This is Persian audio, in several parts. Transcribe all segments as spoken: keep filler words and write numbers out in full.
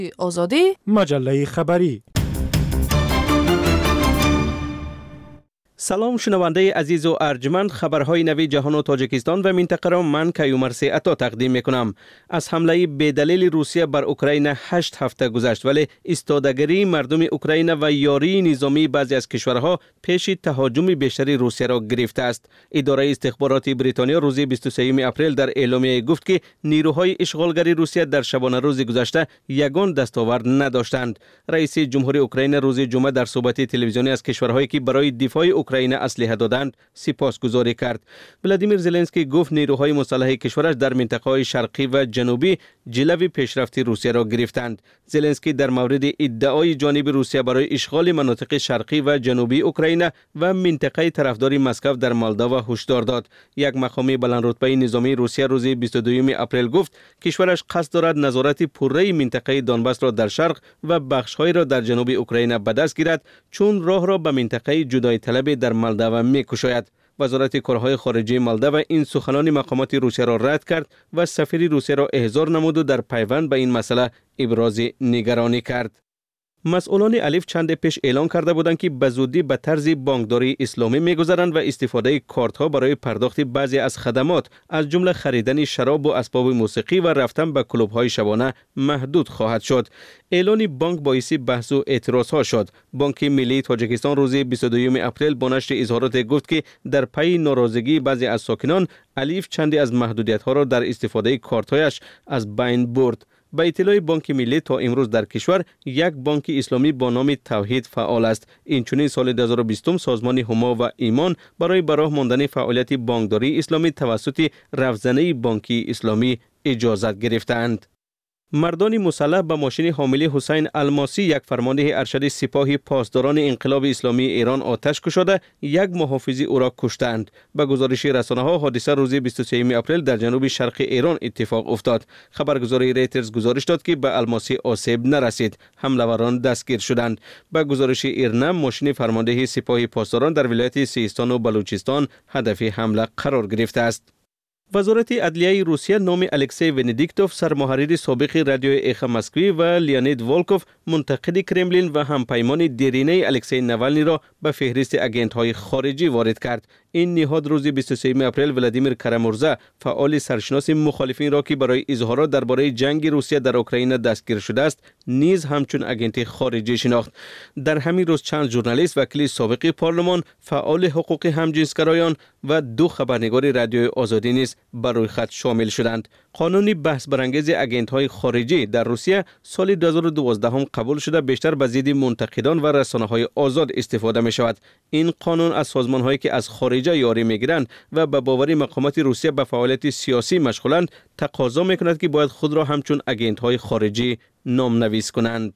آزادی مجله خبری. سلام شنونده عزیز و ارجمند، خبرهای نوی جهان و تاجیکستان و منطقه را من کیومرث عطا تقدیم میکنم. از حمله بدلیل روسیه بر اوکراین هشت هفته گذشت، ولی ایستادگی مردم اوکراین و یاری نظامی بعضی از کشورها پیش تهاجم بیشتری روسیه را گرفته است. اداره استخباراتی بریتانیا روز بیست و سوم اپریل در اعلامیه گفت که نیروهای اشغالگری روسیه در شبانه روز گذشته یگان دستاورد نداشتند. رئیس جمهوری اوکراین روز جمعه در صحبت تلویزیونی از کشورهایی که برای دفاع اوکراین اسلحه دادند سپاسگزاری کرد. ولادیمیر زلنسکی گفت نیروهای مسلح کشورش در منطقه‌های شرقی و جنوبی جلوی پیشرفت روسیه را گرفتند. زلنسکی در مورد ادعای جانب روسیه برای اشغال مناطق شرقی و جنوبی اوکراین و منطقه طرفدار مسکو در مولداوا هشدار داد. یک مقام بلندرتبه نظامی روسیه روز بیست و دو اپریل گفت کشورش قصد دارد نظارت پوره منطقه دونباس را در شرق و بخش‌های را در جنوب اوکراین به دست گیرد، چون راه را به منطقه جدای طلب در مولداوا می‌کشاید. وزارت کارهای خارجه مولداوا این سخنان مقامات روسیه را رد کرد و سفیر روسیه را احضار نمود و در پیوند به این مسئله ابراز نگرانی کرد. مسئولان الف چند پیش اعلان کرده بودند که به زودی به طرز بانکداری اسلامی می‌گذرند و استفاده کارت‌ها برای پرداخت بعضی از خدمات از جمله خریدن شراب و اسباب موسیقی و رفتن به کلوب‌های شبانه محدود خواهد شد. اعلان بانک باعث بحث و اعتراض‌ها شد. بانک ملی تاجیکستان روز بیست و دو اپریل با نشر اظهارات گفت که در پی ناراضگی بعضی از ساکنان الف چندی از محدودیت‌ها را در استفاده کارت‌هایش از بین برد. به اطلاع بانک ملی تا امروز در کشور یک بانک اسلامی با نام توحید فعال است. اینچنین سال دو هزار و بیست سازمان هما و ایمان برای براه ماندن فعالیت بانکداری اسلامی توسط رفزنه بانکی اسلامی اجازت گرفتند. مردان مسلح به ماشین حامل حسین الماسی یک فرمانده ارشد سپاه پاسداران انقلاب اسلامی ایران آتش گشوده یک محافظ او را کشتند. به گزارش رسانه ها حادثه روز بیست و سوم اپریل در جنوب شرق ایران اتفاق افتاد. خبرگزاری ریترز گزارش داد که به الماسی آسیب نرسید. حمله‌وران دستگیر شدند. به گزارش ایرنا ماشین فرمانده سپاه پاسداران در ولایت سیستان و بلوچستان هدف حمله قرار گرفته است. وزارت عدلیه روسیه نام الکسی ونیدیکتوف سرمحرر سابق رادیو اخ مسکوی و لیونید ولکوف منتقد کرملین و همپیمان دیرینه الکسی نوالنی را به فهرست آگنت‌های خارجی وارد کرد. این نهاد روز بیست و سوم اپریل ولادیمیر کرامورزا فعال سرشناس مخالفین را که برای اظهارات درباره جنگ روسیه در اوکراین دستگیر شده است نیز همچون آگنت خارجی شناخت. در همین روز چند ژورنالیست وکیل سابق پارلمان، فعال حقوق همجنسگرایان و دو خبرنگار رادیو آزادی نیز بر روی خط شامل شدند. قانون بحث برانگیز آگنت‌های خارجی در روسیه سال دو هزار و دوازده هم قبول شده بیشتر به ضد منتقدان و رسانه‌های آزاد استفاده می شود. این قانون از سازمان‌هایی که از خارج یاری میگیرند و به باور مقامات روسیه به فعالیت سیاسی مشغولند تقاضا میکند که باید خود را همچون آگنت‌های خارجی نامنویس کنند.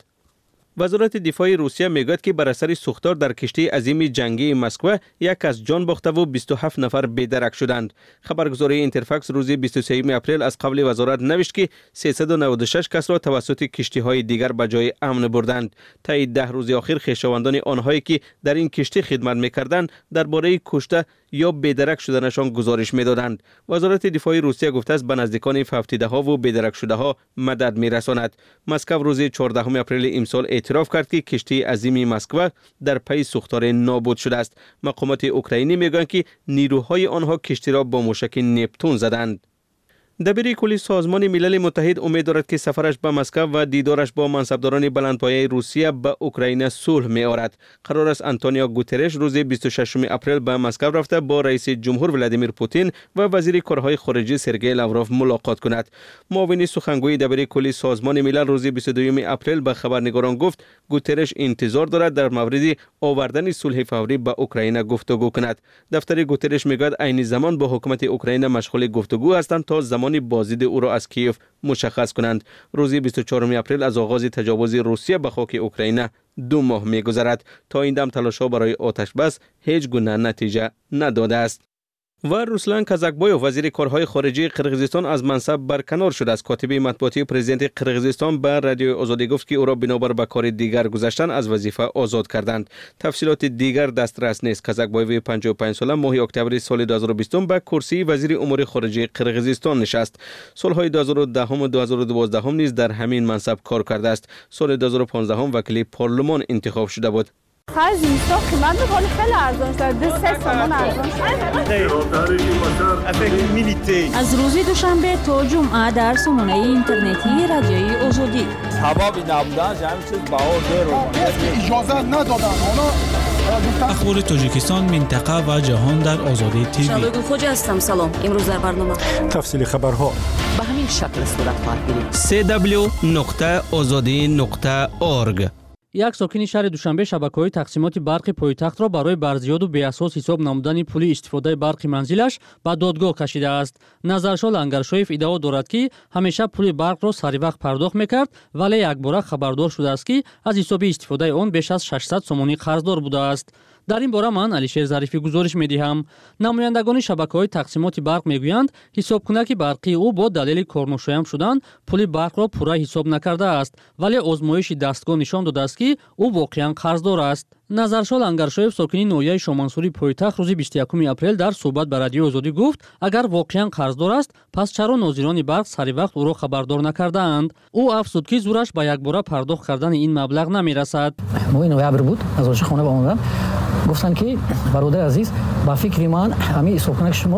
وزارت دفاع روسیه میگوید که بر اثر سوختار در کشتی عظیم جنگی مسکو یک از جان باخته و بیست و هفت نفر بی‌درک شدند. خبرگزاری اینترفاکس روز بیست و سوم اپریل از قبل وزارت نوشت که سیصد و نود و شش کس را توسط کشتی‌های دیگر به جای امن بردند. طی ده روز اخیر خویشاوندان آنهایی که در این کشتی خدمت می‌کردند درباره کشته یا بی‌درک شدنشان گزارش می‌دادند. وزارت دفاع روسیه گفته است به نزدیکان فوتیده‌ها و بی‌درک شده‌ها مدد می‌رساند. مسکو روز چهاردهم اپریل امسال اعتراف کرد که کشتی عظیم مسکو در پی سوختار نابود شده است. مقامات اوکراینی میگویند که نیروهای آنها کشتی را با موشک نپتون زدند. دبیر کلی سازمان ملل متحد امید دارد که سفرش به مسکو و دیدارش با منصبداران بلندپایه روسیه به اوکراین صلح می آورد. قرار است آنتونیو گوترش روز بیست و ششم اپریل به مسکو رفته با رئیس جمهور ولادیمیر پوتین و وزیر کارهای خارجه سرگئی لاوروف ملاقات کند. معاون سخنگوی دبیر کلی سازمان ملل روز بیست و دو اپریل به خبرنگاران گفت گوترش انتظار دارد در مورد آوردن صلح فوری به اوکراین گفتگو کند. دفتر گوترش میگوید عین زمان با حکومت اوکراین مشغول گفتگو هستند تا زمان بازدید او را از کیف مشخص کنند. روز بیست و چهارم اپریل از آغاز تجاوز روسیه به خاک اوکراین دو ماه می‌گذرد. تا این دم تلاش‌ها برای آتش بس هیچ گونه نتیجه نداده است. و روسلان کازاکبویوف وزیر کارهای خارجه قرقیزستان از منصب برکنار شده است. کاتب مطبوعاتی پرزیدنت قرقیزستان به رادیو آزادی گفت که او را بنابر به کار دیگر گذاشتن از وظیفه آزاد کردند. تفصیلات دیگر دسترس نیست. کازاکبویوف پنجاه و پنج ساله ماه اکتبر سال دو هزار و بیست به کرسی وزیر امور خارجه قرقیزستان نشست. سالهای دو هزار و ده و دو هزار و دوازده نیز در همین منصب کار کرده است. سال دو هزار و پانزده وکیل پارلمان انتخاب شده بود. خرج اینستا قیمت می‌کنه خیلی ارزان شده. دو سه تومان ارزان شده. از روز دوشنبه تا جمعه در سامانه اینترنتی رادیوی آزادی. حبابی نبودن جمع چیز بهار دیر اجازه ندادن. اخبار تاجیکستان، منطقه و جهان در آزادی تیوی. شبگون خوجا هستم. سلام. امروز در برنامه تفصیل خبرها به همین شکل صورت خواهد گرفت. سی دبلیو نقطه آزادی نقطه اورگ. یک ساکن شهر دوشنبه شبکه‌های تقسیمات برق پایتخت را برای برزیاد و بی‌اساس حساب نمودن پولی استفاده برق منزلش به دادگاه کشیده است. نظرشاه لنگرشویف ادعا دارد که همیشه پول برق را سری وقت پرداخت می‌کرد، ولی یک بار خبردار شده است که از حساب استفاده آن بیش از ششصد سومانی قرضدار بوده است. در این باره من علیشیر ظریفی گزارش می‌دهم. نمایندگان شبکه‌های تقسیمات برق می‌گویند حسابکنک برقی او با دلیل کارنشایان شدن پول برق را پورا حساب نکرده است، ولی آزمایش دستگاه نشان داده است که او واقعاً قرضدار است. نظرشاه لنگرشویف ساکنی نویه شامانسوری پایتخت روز بیست و یکم اپریل در صحبت با رادیو آزادی گفت اگر واقعاً قرضدار است پس چرا ناظران برق سری وقت او را خبردار نکردند؟ او افزود که زورش به یک باره پرداخت کردن این مبلغ نمی‌رسد. موی نویبر بود از آنجا خانه آمدن گفتن که برادر عزیز با فکر من همین حسابکنک شما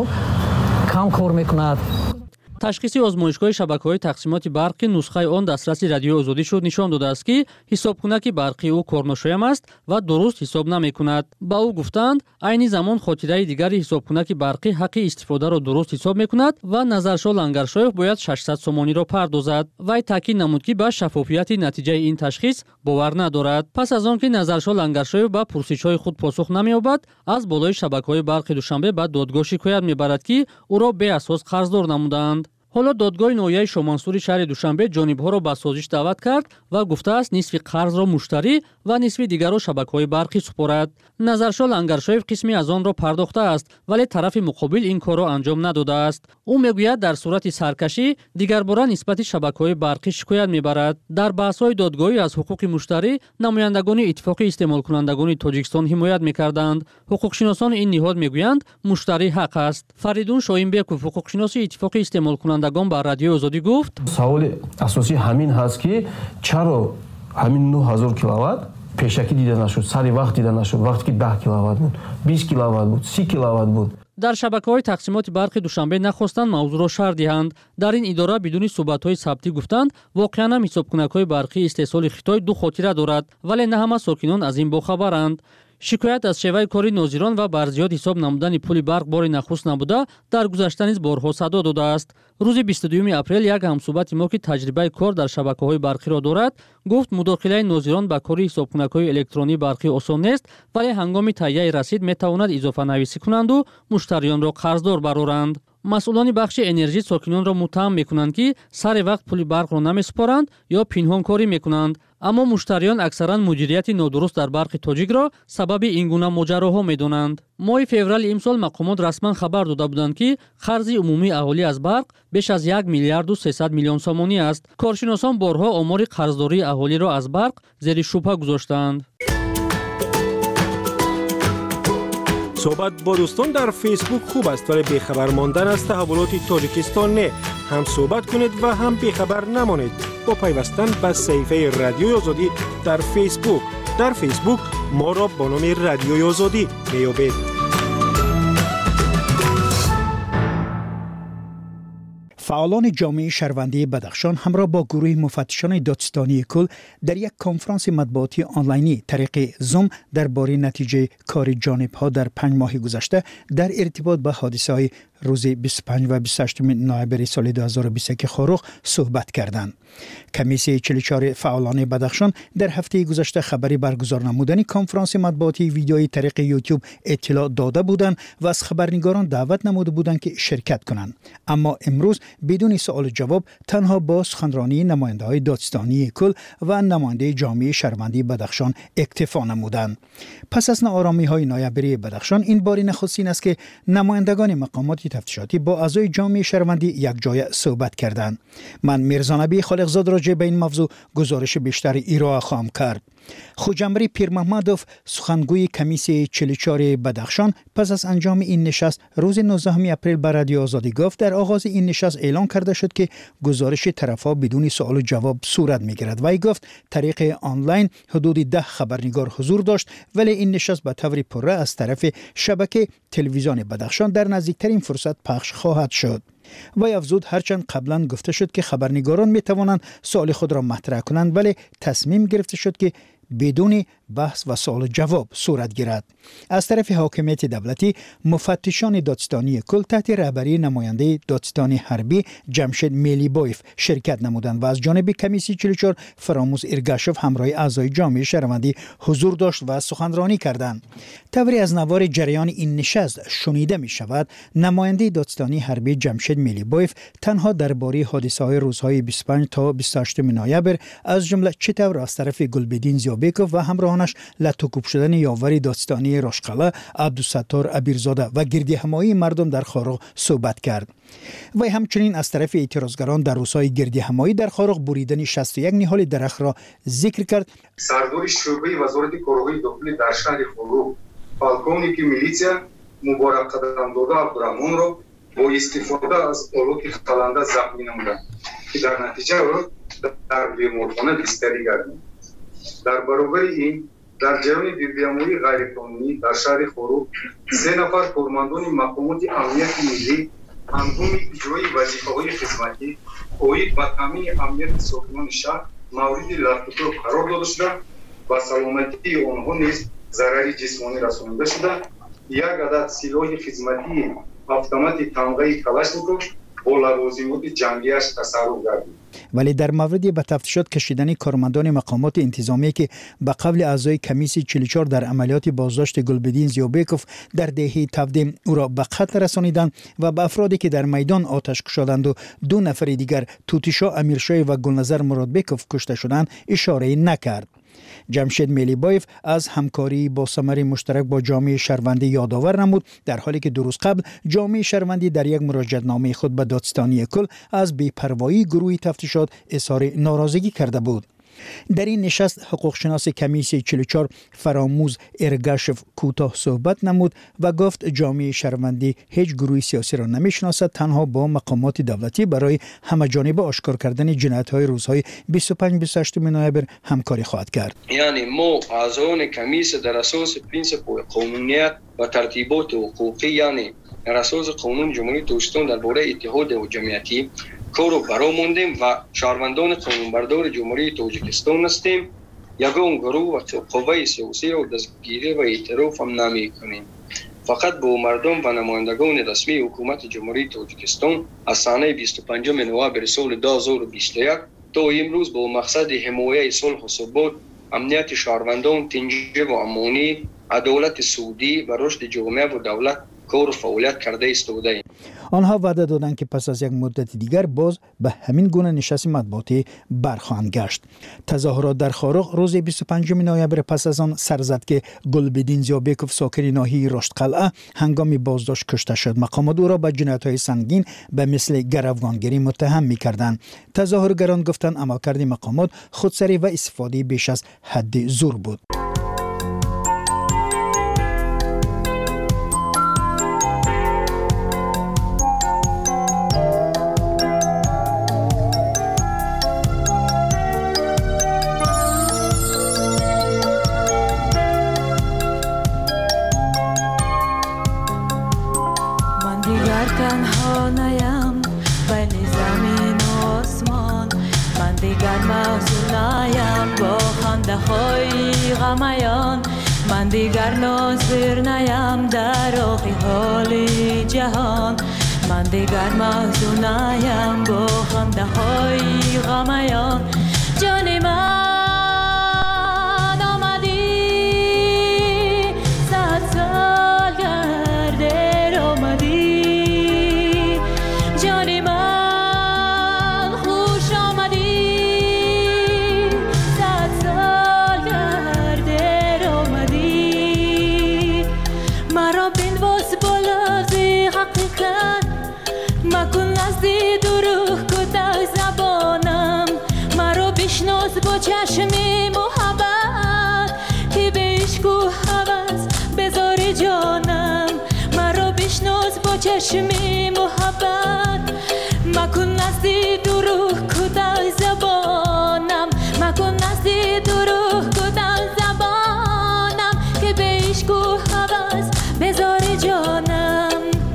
کم کار میکند. تشخیص آزمایشگاه شبکه‌های تقسیمات برق نسخه آن دسترس رادیو آزادی شد نشان داده است که حسابکنک برقی او کارنشایم است و درست حساب نمی‌کند. با او گفتند عین زمان خاطره دیگر حسابکنک برقی حق استفاده را درست حساب می‌کند و نظرشاه لنگرشویف باید ششصد سومانی را پردازد. وی تاکید نمود که به شفافیت نتیجه این تشخیص باور ندارد. پس از آنکه نظرشاه لنگرشویف به پرسش‌های خود پاسخ نمی‌یابد، از بالای شبکه‌های برق دوشنبه به دادگاه شکایت می‌برد که او را به اساس قرضدار نمودند. حالا دادگاه نویه شامانسوری شهر دوشنبه جانب‌ها را به سازش دعوت کرد و گفته است نصف قرض را مشتری و نصف دیگر را شبکه‌های برقی سپارد. نظرشاه لنگرشویف قسمی از آن را پرداخته است، ولی طرف مقابل این کار را انجام نداده است. او میگوید در صورت سرکشی دیگر بار نسبت شبکه‌های برقی شکایت میبرد. در بحث‌های دادگاهی از حقوق مشتری نمایندگان اتفاق استعمال کنندگان تاجیکستان حمایت می‌کردند. حقوقشناسان این نهاد میگویند مشتری حق است. فریدون شاهینبیکوف حقوقشناس اتفاق استعمال کنندگان با رادیو آزادی گفت سوال اساسی همین هست که چرا همین نه هزار کیلووات پیشکی دیده نشد، سری وقت دیده نشد، وقتی که ده کیلووات بود، بیست کیلووات بود، سی کیلووات بود. در شبکه‌های تقسیمات برق دوشنبه نخواستند موضوع را شرح دهند. در این اداره بدون ثبات‌های ثبتی گفتند واقعاً هم حسابکنک‌های برقی استحصال خطای دو خاطره دارد، ولی نه همه ساکنان از این باخبرند. شکایت از شیوه کاری ناظران و برزیاد حساب نمودن پول برق بار نخست نبوده در گذشته نیز بارها صدا داده است. روز بیست و دوم اپریل یک همصحبت ما که تجربه کار در شبکه‌های برقی را دارد گفت مداخله ناظران به کار حسابکنک‌های الکترونی برقی آسان نیست، ولی هنگام تهیه رسید می‌تواند اضافه نویسی کنند و مشتریان را قرضدار برآورند. مسئولان بخش انرژی ساکنان را متهم می‌کنند که سر وقت پول برق را نمی‌سپارند یا پنهان کاری می‌کنند، اما مشتریان اکثرا مدیریت نادرست در برق تاجیک را سبب این گونه ماجراها می‌دانند. ماه فوریه امسال مقامات رسما خبر داده بودند که قرض عمومی اهالی از برق بیش از یک میلیارد و سیصد میلیون سومانی است. کارشناسان بارها آمار قرضداری اهالی را از برق زیر شبهه گذاشتند. صحبت با دوستان در فیسبوک خوب است، ولی بیخبر ماندن از تحولات تاجیکستان نه. هم صحبت کنید و هم بیخبر نمانید با پیوستن به صفحه رادیوی آزادی در فیسبوک. در فیسبوک ما را با نام رادیوی آزادی میابید. فعالان جامعه شهروندی بدخشان همراه با گروه مفتشان دادستانی کل در یک کنفرانس مطبوعاتی آنلاینی طریق زوم درباره نتیجه کار جانب‌ها در پنج ماه گذشته در ارتباط با حادثه‌های روز بیست و پنج و بیست و هشت نوامبر سال دو هزار و بیست و یک خاروخ صحبت کردند. کمیسیون چهل و چهار فعالان بدخشان در هفته گذشته خبری برگزار نمودن کنفرانس مطبوعاتی ویدیویی طریق یوتیوب اطلاع داده بودند و از خبرنگاران دعوت نموده بودند که شرکت کنند. اما امروز بدون سوال و جواب تنها با سخنرانی نماینده‌های دادستانی کل و نماینده جامعه شهروندی بدخشان اکتفا نمودند. پس از ناآرامی‌های نوامبری بدخشان این بار نخستین است که نمایندگان مقامات تفتیشاتی با اعضای جامعه شهروندی یک جای صحبت کردند. من میرزا نبی خالقزاد راجع به این موضوع گزارش بیشتری ارائه خواهم کرد. خوجمری پیرمحمدوف سخنگوی کمیسیون چهل و چهار بدخشان پس از انجام این نشست روز نوزدهم اپریل بر رادیو آزادی گفت در آغاز این نشست اعلام کرده شد که گزارش طرف‌ها بدون سوال و جواب صورت می‌گیرد. وی گفت طریق آنلاین حدود ده خبرنگار حضور داشت، ولی این نشست به طور پره از طرف شبکه تلویزیون بدخشان در نزدیکترین فرصت پخش خواهد شد. و افزود هرچند قبلا گفته شد که خبرنگاران می توانند سوال خود را مطرح کنند، ولی تصمیم گرفته شد که بدون بحث و سوال جواب صورت گیرد. از طرف حاکمیت دولتی مفتشان دادستانی کل تحت رهبری نماینده دادستانی حربی جمشید میلیبایف شرکت نمودند و از جانب کمیسیون چهل و چهار فراموز ارگاشف همراه اعضای جامعه شهروندی حضور داشت و سخنرانی کردند. طوری از نوار جریان این نشست شنیده می شود نماینده دادستانی حربی جمشید میلیبایف تنها درباره حادثه‌های روزهای بیست و پنج تا بیست و هشت نوامبر از جمله چطور از طرف گلبدین زیابکوف و همراهانش لطوکوب شدن یاوری دادستانی راشقله عبدالستار ابیرزاده و گردی همایی مردم در خارق صحبت کرد. و همچنین از طرف اعتراضگران در روزهای گردی همایی در خارق بریدن شصت و یک نهال درخت را ذکر کرد. سردار شعبه وزارت کارهای داخلی در شهر خارق پالکونیک میلیسیا مبارک قدمداده عبدالرحمن را با استفاده از آلات خلنده زخمی نمودند که در نتیجه او در بیمارخانه بستری گردید. در برابر این در جریان گردی‌همایی غیرقانونی در شهر خارق سه نفر کارمندان مقامات امنیت ملی هنگام اجرای وظیفه‌های خدمتی اوید به تامین امنیت ساکنان شهر مورد لطم‌ها قرار داده شده و سلامتی آنها نیز ضرر جسمانی رسانده شده. یک عدد سلاح خدمتی اتومات تنگه کلاشنیکوف با لوازمات جنگیش تصرف گردید. ولی در مورد به تفتیشات کشیدن کارمندان مقامات انتظامی که به قبل اعضای کمیسیون چهل و چهار در عملیات بازداشت گلبدین زیابکوف در دهه تفدیم او را به قتل رسانیدند و به افرادی که در میدان آتش کشیدند و دو نفر دیگر توتیشا امیرشاه و گلنظر مرادبکوف کشته شدند اشاره نکرد. جمشید میلیبایف از همکاری با ثمر مشترک با جامعه شهروندی یادآور نمود، در حالی که دو روز قبل جامعه شهروندی در یک مراجعه‌نامه خود به دادستانی کل از بی‌پروایی گروه تفتیشات اظهار ناراضگی کرده بود. در این نشست حقوق شناس کمیسیون چهل و چهار فراموز ارگاشف کوتاه صحبت نمود و گفت جامعه شهروندی هیچ گروه سیاسی را نمیشناسد، تنها با مقامات دولتی برای همه‌جانبه آشکار کردن جنایت‌های روزهای بیست و پنج بیست و هشت نوامبر همکاری خواهد کرد. یعنی ما اعضایان کمیسیون در اساس پرینسیپ قانونیت و ترتیبات حقوقی، یعنی در اساس قانون جمهوری توجیکستان درباره اتحاد و جمعیتی کارو برا موندیم و شهروندان قانونبردار جمهوری توجیکستان هستیم. یگان گروه و قوه سیاسی را دستگیری و اعتراف هم نمی کنیم. فقط با مردم و نمایندگان رسمی حکومت جمهوری توجیکستان از سال بیست و پنجم نوامبر سال دو هزار و بیست و یک تا امروز با مقصد حمایت صلح و ثبات، امنیت شهروندان، تنظیم و امنی، عدالت سودی و رشد جامعه و دولت کار و فعالیت کرده ایستاده‌ایم. آنها وعده دادند که پس از یک مدت دیگر باز به همین گونه نشست مطبوعاتی برخواهند گشت. تظاهرات در خارق روز بیست و پنجم نوامبر پس از آن سر زد که گلبدین زیابکوف ساکن ناحیه رشتقلعه هنگام بازداشت کشته شد. مقامات او را به جنایت‌های سنگین به مثل گروگانگیری متهم می‌کردند. تظاهرگران گفتند عملکرد مقامات خودسری و استفاده بیش از حد زور بود. من دیگر ناظر نیم در آخی حال جهان، من دیگر محزون نیم با خنده های غمیان جان من آمدی صد سال گرده آمدی جان من خوش آمدی صد سال گرده آمدی مرا بنواز بالا زی حقیقت مکن نزدی دروغ کتک زبانم مرا بشناس با چشم محبت که به عشق و هوس بذاری جانم مرا بشناس با چشم محبت مکن نزدی دروغ کتک زبانم مکن نزدی دروغ کتک زبانم که به عشق و هوس بذاری جانم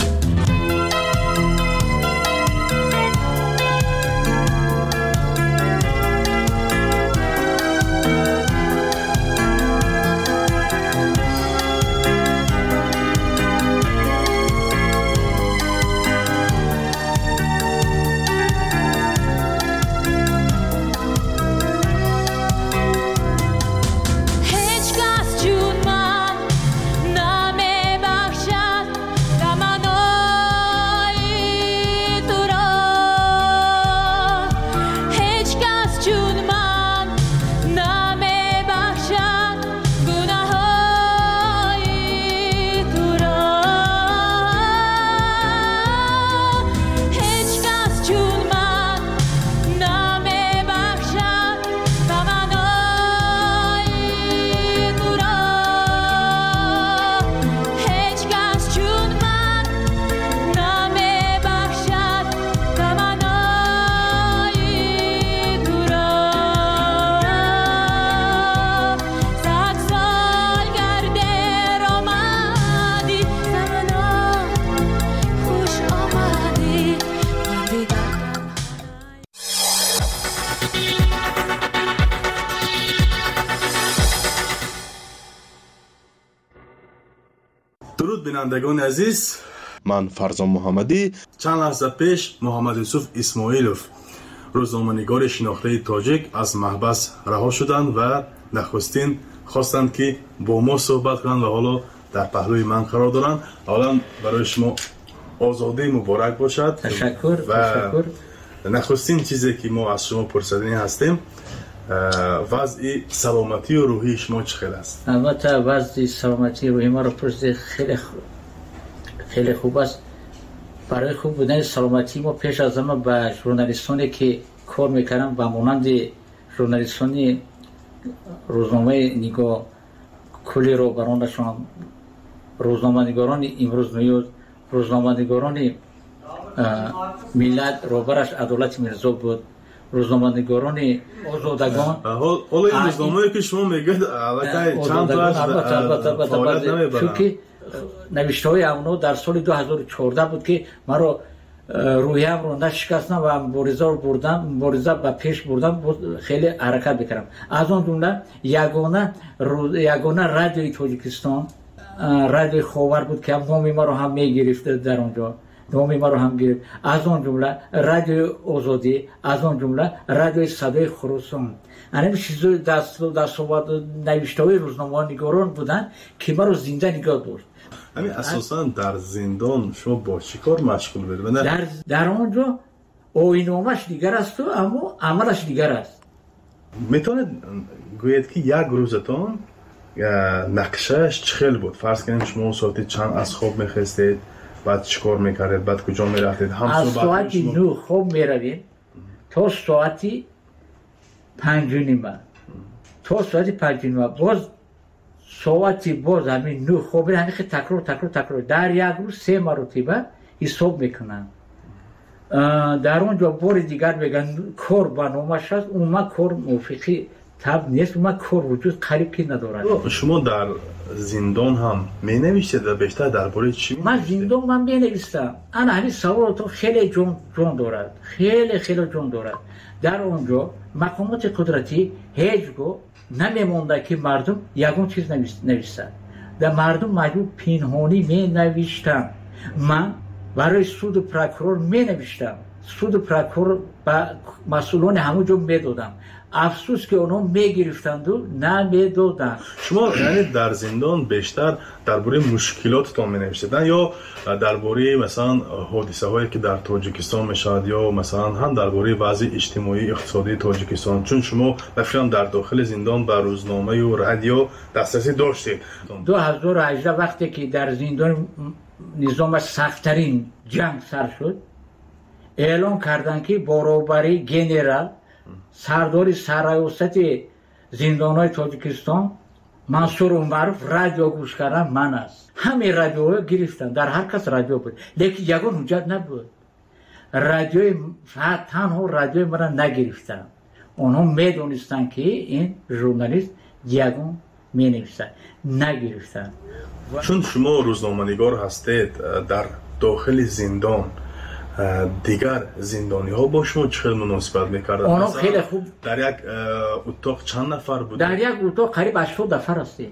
درود بینندگان عزیز، من فرزان محمدی. چند لحظه پیش محمد یوسف اسماعیلوف روزنامه‌نگار شناخته تاجیک از محبس رها شدند و نخستین خواستند که با ما صحبت کنند و حالا در پهلوی من قرار دارند. حالا برای شما آزادی مبارک باشد. تشکر. و تشکر. نخستین چیزی که ما از شما پرسیدنی هستیم وضع سلامتی و روحی شما چه خیلی است؟ البته وضع سلامتی روحی ما رو پرسید خیلی خوب خیلی خوب است. برای خوب بودن سلامتی ما پیش از همه به ژورنالیستانی که کار میکنن و مانند ژورنالیستانی روزنامه نگاه کلی رو برانشان، روزنامه نگاران امروز نیوز، روزنامه نگاران ملت روبرش عدالت میرزا بود، روزنامه نگاران آزادگان. حالا این روزنامه که شما میگید البته چند تاش فعالیت نمیبرن، چون نوشته های اونا در سال دو هزار و چهارده بود که مرا روحیم رو نشکستم و مبارزه رو بردم، مبارزه به پیش بردم، خیلی حرکت بکردم. از آن جمله یگانه یگانه رادیوی تاجیکستان، رادیوی خاور بود که هم نام ما رو هم میگرفته در اونجا، نام ما رو هم گرفت. از آن جمله رادیو آزادی، از آن جمله رادیو صدای خراسان. همین چیزا دست دستاورد نوشته های روزنامه نگاران بودن که ما رو زنده نگاه داشت. همین اساسا در زندان شما با چیکار مشغول بودید؟ در در اونجا آیین‌نامه‌اش دیگر است و اما عملش دیگر است. میتونید گویید که یک روزتون نقشهش چخیل بود؟ فرض کنیم شما ساعت چند از خواب میخستید، بعد چیکار میکردید، بعد کجا میرفتید؟ از ساعت نه خواب میروید تا ساعت پنج و نیم، تا ساعت پنج و نیم باز ساعتی باز همین نه خواب همین خیلی تکرار تکرار تکرار در یک روز سه مرتبه حساب میکنن. در اونجا بار دیگر بگن کار برنامه‌اش هست، اون ما کار موافقی تب نیست، اون ما کار وجود قریب که ندارد. شما در زندان هم می نوشتید و بیشتر درباره چی می من زندان من می نوشتم. انا همین سوال تو خیلی جون جون دارد، خیلی خیلی جون دارد. در اونجا مقامات قدرتی هیچ گو نمیمونده که مردم یگون چیز نوشتن. در مردم مجبور پنهانی می نوشتن. من برای سود پروکورور می نوشتم، سود پروکورور با مسئولان همونجا می دادم. افسوس که اونا می گرفتند و نمی دادن. شما یعنی در زندان بیشتر درباره مشکلاتتان می نوشتید یا درباره مثلا حادثه هایی که در تاجیکستان میشد یا مثلا هم درباره وضع اجتماعی اقتصادی تاجیکستان؟ چون شما بفرام در داخل زندان به روزنامه و رادیو دسترسی داشتید. دو هزار و هجده وقتی که در زندان نظام سخت‌ترین جنگ سر شد، اعلام کردن که برابری گنرال سردار سرایوست زندان‌های تاجیکستان منصور عمرов رادیو گوش کردن من است. همه رادیو گرفتن، در هر کس رادیو بود، لیکن یگان حجت نبود. رادیوی فقط تنها رادیوی من نگرفتن. اونها میدونستن که این ژورنالیست یگان مینویسد، نگرفتن. چون شما روزنامه‌نگار هستید در داخل زندان، دیگر زندانی ها با شما چقدر مناسبت میکردن؟ اونا خیلی خوب. در یک اتاق چند نفر بود؟ در یک اتاق قریب هشتاد نفر هستیم.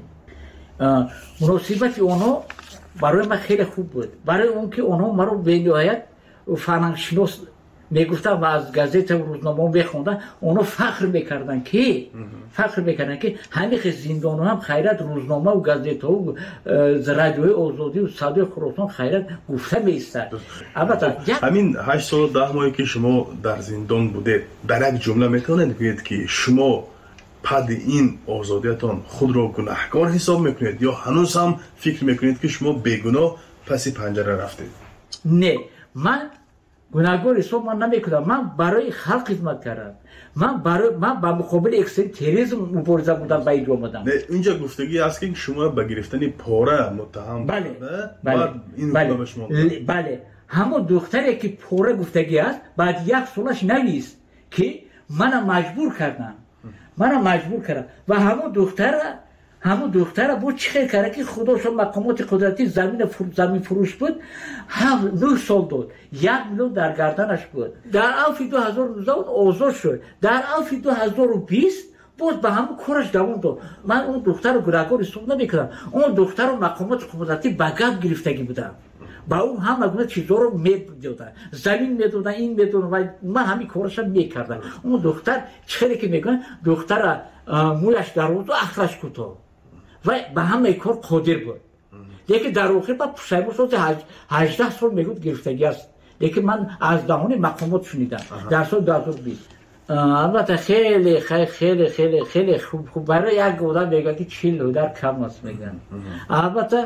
مناسبت اونا برای من خیلی خوب بود، برای اون که اونا مرا به نهایت فرهنگشناس میگفتن و از گازت و روزنامه بخوندن. اونا فخر میکردن که فخر میکردن که همه زندان هم خیرت روزنامه و گازت و رادیوی آزادی و صدای خراسان خیرت گفته میستد. البته همین هشت سال و ده ماهی که شما در زندان بودید، در یک جمله میتونید بگید که شما بعد این آزادیتان خود را گناهکار حساب میکنید یا هنوز هم فکر میکنید که شما بیگناه پس پنجره رفتید؟ نه، من گناهکار حساب من نمیکنم. من برای خلق خدمت کردم. من برای من با مقابل اکستریم تروریسم مبارزه بودم، با اینجا اومدم. اینجا گفتگی هست که شما به گرفتن پاره متهم بله بودید. بله این بله شما بله همون دختری که پاره گفتگی است بعد یک سالش نویست که منو مجبور کردن، منو مجبور کردن و همون دختر همون دختر بود چه کرده که خداش مقامات قدرتی زمین فرو زمین فروش بود، هم نه سال داد، یک میلیون در گردنش بود. در الف دو هزار و نوزده آزاد شد، در الف دو هزار و بیست بود به همون کارش دوام داد. من اون دختر رو گناهکار حساب نمی‌کنم. اون دختر رو مقامات قدرتی به گپ گرفتگی بودن، با اون هم گونه چیزا رو میدادن، زمین میدادن، این میدادن و من همین کارش میکردم. اون دختر چه که میگن دختر مویش در بود و اخرش کوتاه و به همه کار قادر بود. لیکن در آخر بعد پشیمون شد. هجده سال میگفت گرفتگی است، لیکن من از دهان مقامات شنیدم در سال دو هزار و بیست. البته خیلی خیلی خیلی خیلی خیلی خوب خوب برای یک آدم میگه که چهل در کم است میگن. البته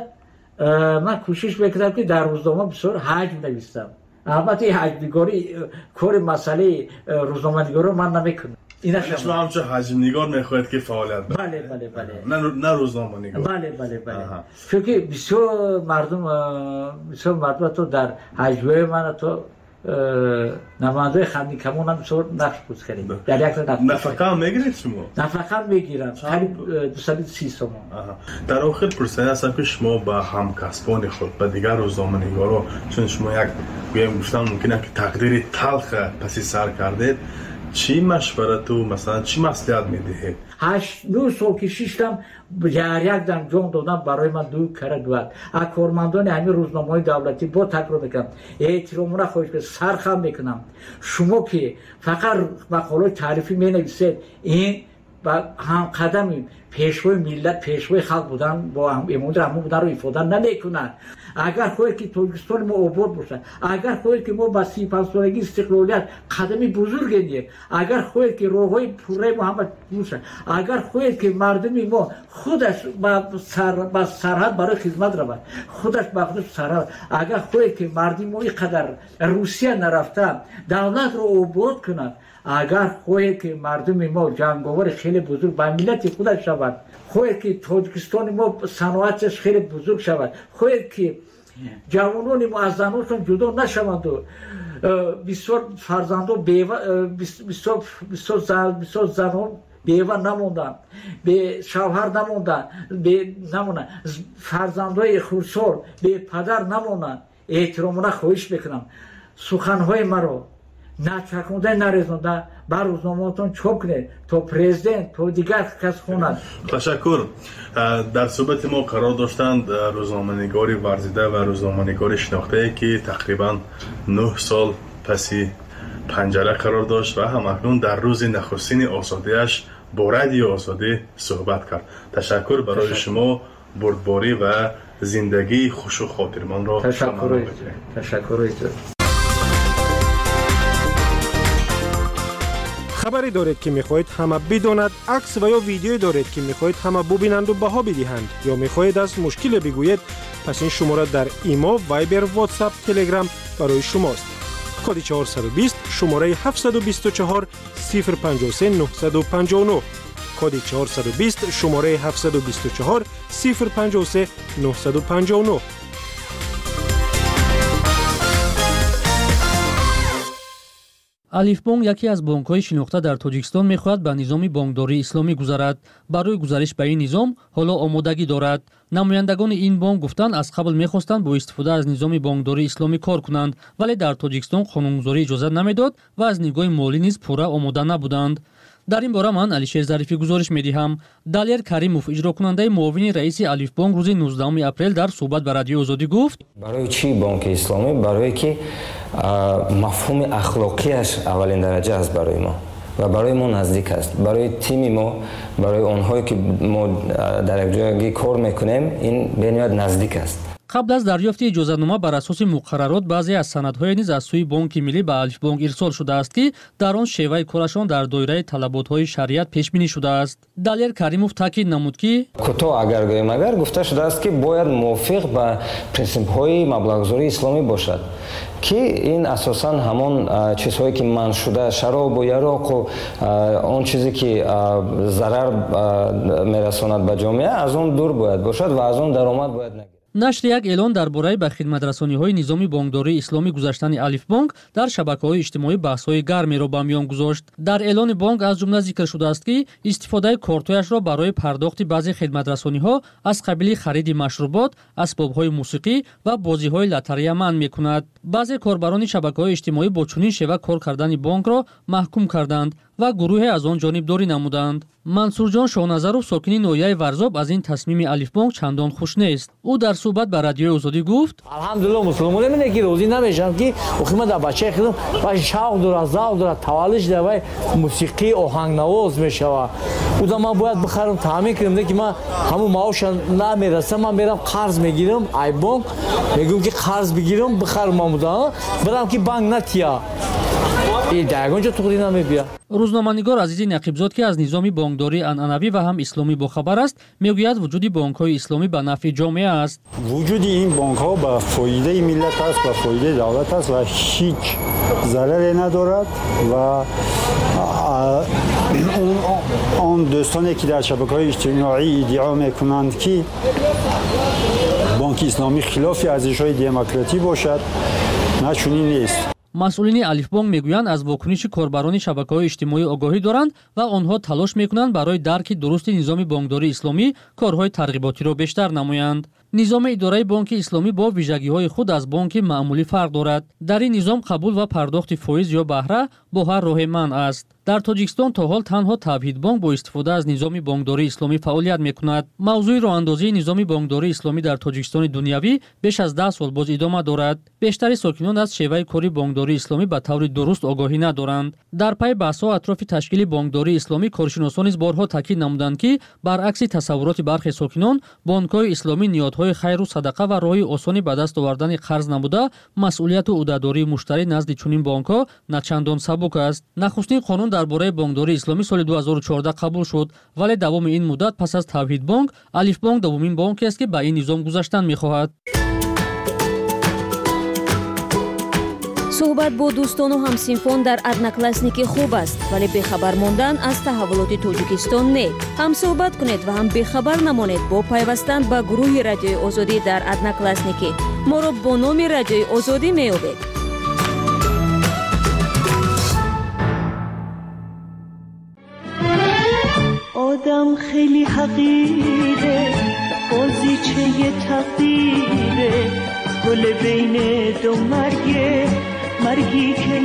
من کوشش میکردم که در روزنامه بسیار حجم نویسم. البته حجم‌نگاری کار مسئله روزنامه‌نگاری من نمیکنم. اینا شما همچه حجم نگار میخواید که فعالیت بکنید؟ بله بله بله. نه نه روزنامه نگار. بله بله بله. چون که بسیار مردم بسیار مردم تو در حجمه من تو نماینده خندی کمون هم بسیار نقش بوز کردیم. در یک نفقه هم میگیرید شما؟ نفقه هم میگیرم. قریب دویست و سی تومان. در آخر پرسیده هستم که شما با همکسبان خود با دیگر روزنامه نگارا، چون شما یک گویم گفتم ممکنه که تقدیر تلخ پسی سر کردید، چی مشورت و مثلا چی مصلحت میدهید؟ هشت نو سال که شیشتم در یک دم جان دادم برای من دو کره دوست. از کارمندان همین روزنامه‌های دولتی با تکرار میکنم احترام را خواهش سرخم میکنم. شما که فقط مقاله تعریفی مینویسید، این با هم قدم پیشوای ملت پیشوای خلق بودن با هم امود رحمه بودن رو ایفاده نمیکنن. اگر خواهید که تاجیکستان ما آباد باشه، اگر خواهید که ما با سی و پنج سالگی استقلالیت قدمی بزرگ گیریم، اگر خواهید که راههای پوره محمد باشه، اگر خواهید که مردم ما خودش با سر با سرحد برای خدمت رود، خودش با خودش سرحد، اگر خواهید که مردم ما اینقدر روسیه نرفتن دولت رو آباد کنند، اگر خواهید که مردم ما جنگاور خیلی بزرگ با ملت خودش شود، خواهید که تاجیکستان ما صنعتش خیلی بزرگ شود، خواهید که جوانان ما از زنانشون جدا نشوند و بسیار فرزندان بیوه بسیار بسیار زن بسیار زنان بیوه نموندن، به شوهر نموندن، به نموندن، فرزندای خردسال به پدر نموندن. احترام را خواهش میکنم سخنهای مرا начакунда нарезонда ба рӯзномаатон чоп кунед то президент то дигар кас хонад. Ташаккур. Дар суҳбати мо қарор доштанд рӯзноманигори варзида ва рӯзноманигори шинохтае ки тақрибан нӯҳ сол паси панҷара қарор дошт ва ҳамакнун дар рӯзи нахустини озодиаш бо радиои озодӣ суҳбат кард. Ташаккур барои шумо бурдборӣ ва зиндагии хушу хотирмонро. Ташаккур. خبری دارید که میخواهید همه بداند، عکس و یا ویدیویی دارید که میخواهید همه ببینند و بها بدهند یا میخواهید از مشکل بگویید، پس این شماره در ایما، وایبر، واتساپ، تلگرام برای شماست. کد چهارصد و بیست شماره هفتصد و بیست و چهار صفر پنجاه و سه نهصد و پنجاه و نه. کد چهارصد و بیست شماره هفتصد و بیست و چهار صفر پنجاه و سه نهصد و پنجاه و نه. алифбонк яке аз бонкҳои шинохта дар тоҷикистон мехоҳад ба низоми бонкдории исломӣ гузарад. барои гузариш ба ин низом ҳоло омодагӣ дорад. намояндагони ин бонк гуфтанд аз қабл мехостанд бо истифода аз низоми бонкдории исломӣ кор кунанд, вале дар тоҷикистон қонунгузорӣ иҷозат намедод ва аз нигоҳи молӣ низ пурра омода набуданд. дар ин бора ман алишер зарифӣ гузориш медиҳам. далер каримов иҷрокунандаи муовини раиси алифбонк рӯзи нуздаҳуми апрел дар суҳбат ба радиои озодӣ гуфт: барои чӣ бонки исломӣ? барое ки мафҳуми ахлоқияш аввалин дараҷа аст барои мо ва барои мо наздик аст. барои тими мо, барои онҳое ки мо дар якҷоягӣ кор мекунем, ин бениҳоят наздик аст. қабл аз дарёфти иҷозатнома бар асоси муқаррарот баъзе аз санадҳое низ аз сӯи бонки миллӣ ба алифбонк ирсол шудааст ки дар он шеваи корашон дар доираи талаботҳои шариат пешбинӣ шудааст. далер каримов таъкид намуд ки кӯтоҳ агар гӯем агар гуфта шудааст ки бояд мувофиқ ба принсипҳои маблағгузории исломӣ бошад, ки ин асосан ҳамон чизҳое ки манъ шуда, шаробу яроқу он чизе ки зарар мерасонад ба ҷомеа, аз он дур бояд бошад ва аз он даромад бояд нагирад. нашри як эълон дар бораи ба хидматрасониҳои низоми бонкдории исломӣ гузаштани алифбонк дар шабакаҳои иҷтимоӣ баҳсҳои гармеро ба миён гузошт. дар эълони бонк аз ҷумла зикр шудааст ки истифодаи кортҳояшро барои пардохти баъзе хидматрасониҳо аз қабили хариди машрубот, асбобҳои мусиқӣ ва бозиҳои лотарея манъ мекунад. баъзе корбарони шабакаҳои иҷтимоӣ бо чунин шева кор кардани бонкро маҳкум карданд ва гурӯҳе аз он ҷонибдорӣ намуданд. мансурҷон шоҳназаров, сокини ноҳияи варзоб, аз ин тасмими алифбонк чандон хуш нест. ӯ дар суҳбат ба радиои озодӣ гуфт: алҳамдулиллаҳ муслимоне мене ки розӣ намешавам ки охир ман дар бачаи худам вай шавқ дорад, завқ дорад, таваллуд шуда вай мусиқӣ оҳангнавоз мешава. уда ман бояд бихарам, таъмин кунам, ки ман ҳамун маоша намераса, ман мерам қарз мегирам, ай бонк мегӯям ки қарз бигирам, бихарам омуда, барам ки банк натия. ягонҷо туғри намебия. рӯзноманигор Азизи Нақибзод, ки аз низоми бонкдории анъанавӣ ва ҳам исломӣ бохабар аст, мегӯяд вуҷуди бонкҳои исломӣ ба нафъи ҷомеа аст. вуҷуди ин бонкҳо ба фоидаи миллат аст, ба фоидаи давлат аст ва ҳеҷ зараре надорад ва он дӯстоне ки дар шабакаҳои иҷтимоӣ иддио мекунанд ки бонки исломӣ хилофи арзишҳои демократӣ бошад, на чунин нест. масъулини алифбонк мегӯянд аз вокуниши корбарони шабакаҳои иҷтимоӣ огоҳӣ доранд ва онҳо талош мекунанд барои дарки дурусти низоми бонкдории исломӣ корҳои тарғиботиро бештар намоянд. низоми идораи бонки исломӣ бо вижагиҳои худ аз бонки маъмулӣ фарқ дорад. дар ин низом қабул ва пардохти фоиз ё баҳра бо ҳар роҳе манъ аст. дар тоҷикистон то ҳол танҳо тавҳидбонк бо истифода аз низоми бонкдории исломӣ фаъолият мекунад. мавзӯи роҳандозии низоми бонкдории исломӣ дар тоҷикистони дунявӣ беш аз даҳ сол боз идома дорад. бештари сокинон аз шеваи кори бонкдории исломӣ ба таври дуруст огоҳӣ надоранд. дар пай баҳсҳо атрофи ташкили бонкдории исломӣ коршиносон низ борҳо таъкид намуданд ки баръакси тасаввуроти бархе сокинон, бонкҳои исломӣ ниёдҳои хайру садақа ва роҳи осони ба даст овардани қарз набуда, масъулияту ӯҳдадории муштарӣ назди чунин бонкҳо начандон сабук аст. нахустин қонун дар бораи бонкдории исломӣ соли ду ҳазору чордаҳ қабул шуд, вале давоми ин муддат пас аз тавҳидбонк, алифбонк дуввумин бонке аст ки ба ин низом гузаштан мехоҳад. суҳбат бо дӯстону ҳамсинфон дар одноклассники хуб аст, вале бехабар мондан аз таҳаввулоти Тоҷикистон не. ҳам суҳбат кунед ва ҳам бехабар намонед бо пайвастан ба гурӯҳи радиои озодӣ дар одноклассники. моро бо номи радиои озодӣ меёбед. آدم خیلی حقیره بازیچه تقدیره گل بین دو مرگه مرگی که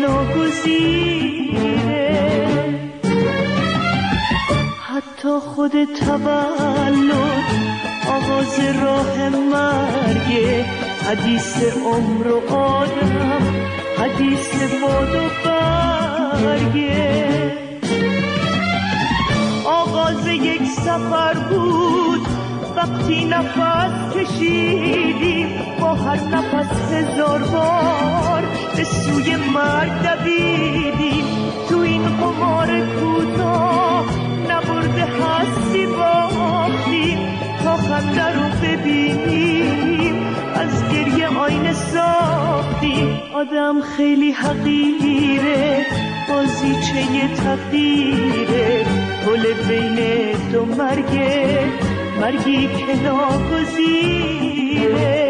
ناگزیره. حتی خود تولد آغاز راه مرگه، حدیث عمر و آدم، حدیث باد و برگه. آغاز یک سفر بود وقتی نفس کشیدیم، با هر نفس هزار بار به سوی مرگ دویدیم. تو این قمار کوتاه نبرده هستی باختیم، تا خنده رو ببینیم از گریه آینه ساختیم. آدم خیلی حقیره، بازیچه تقدیره، گل بین دو مرگه، مرگی که ناگزیره.